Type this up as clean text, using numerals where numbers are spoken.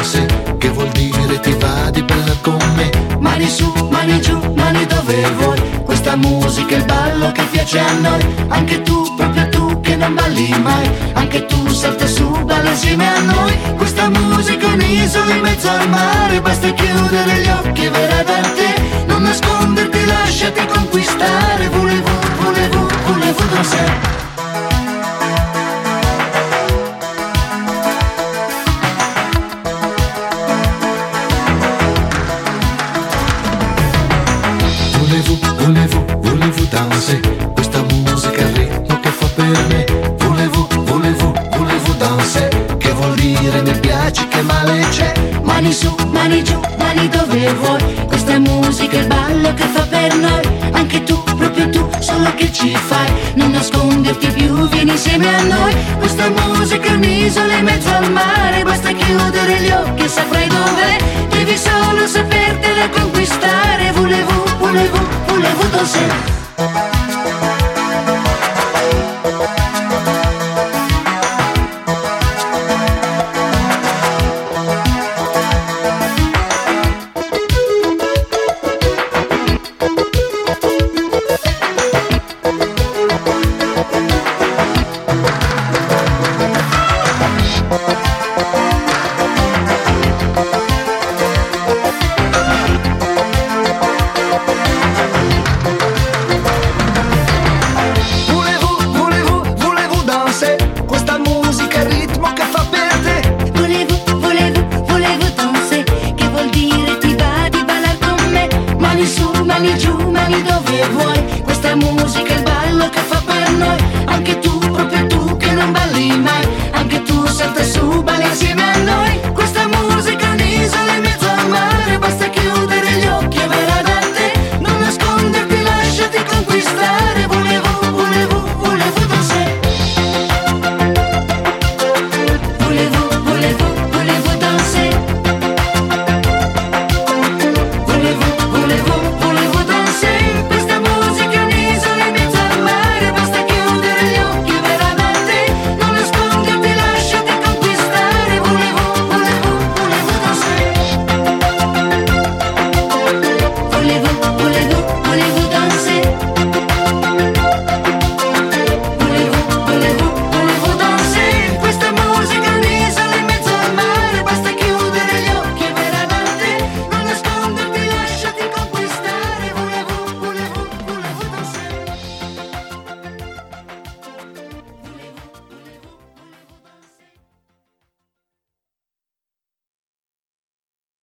danser, che vuol dire ti va di bella con me. Mani su, mani giù, mani dove vuoi, questa musica è il ballo che piace a noi. Anche tu, proprio tu che non balli mai, anche tu salta su, balla insieme a noi. Questa musica è un'isola in mezzo al mare, basta chiudere gli occhi e verrà da te. Non nasconderti, lasciati conquistare, voulez-vous danser. Voulez-vous danser, questa musica è il ritmo che fa per me. Voulez-vous danser, che vuol dire mi piaci, che male c'è. Mani su, mani giù, mani dove vuoi, questa musica è il ballo che fa per noi. Anche tu, proprio tu, solo che ci fai, non nasconderti più, vieni insieme a noi. Questa musica è un'isola in mezzo al mare, basta chiudere gli occhi e saprai dov'è. Devi solo sapertela conquistare. Voulez-vous danser.